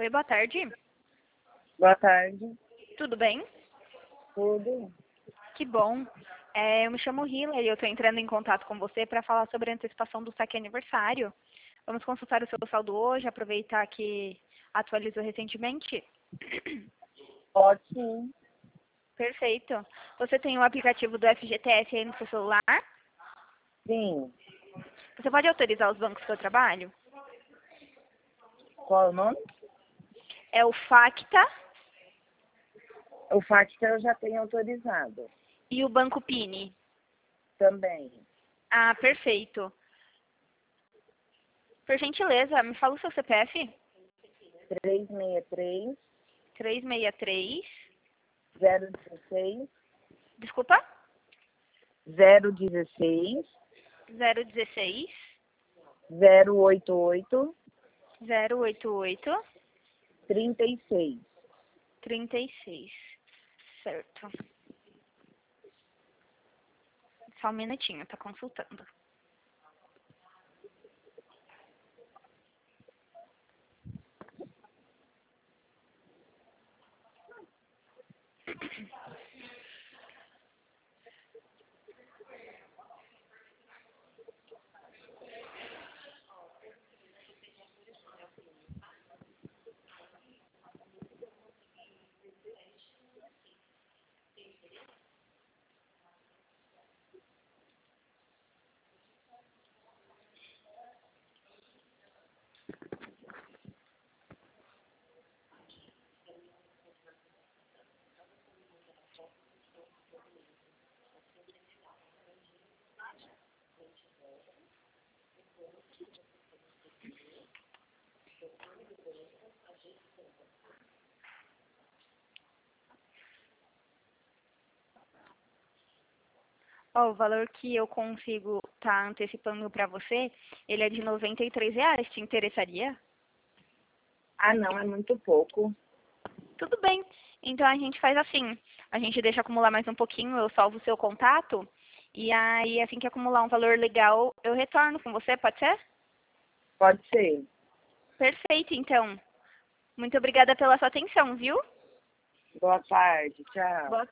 Oi, boa tarde. Boa tarde. Tudo bem? Tudo? Que bom. Eu me chamo Hila e eu estou entrando em contato com você para falar sobre a antecipação do saque aniversário. Vamos consultar o seu saldo hoje, aproveitar que atualizou recentemente? Pode sim. Perfeito. Você tem o aplicativo do FGTS aí no seu celular? Sim. Você pode autorizar os bancos que eu trabalho? Qual é o nome? É o Facta O FATCA eu já tenho autorizado. e o Banco Pini. Também. Ah, perfeito. Por gentileza, me fala o seu CPF. 363 363. 016 Desculpa? 016 016 088 088 36. 36. Certo. Só um minutinho, tá consultando. Ó, o valor que eu consigo estar antecipando para você, ele é de R$ 93. Te interessaria? Ah, não, é muito pouco. Tudo bem. Então a gente faz assim. A gente deixa acumular mais um pouquinho, eu salvo o seu contato. E aí, assim que acumular um valor legal, eu retorno com você, pode ser? Pode ser. Perfeito, então. Muito obrigada pela sua atenção, viu? Boa tarde. Tchau. Boa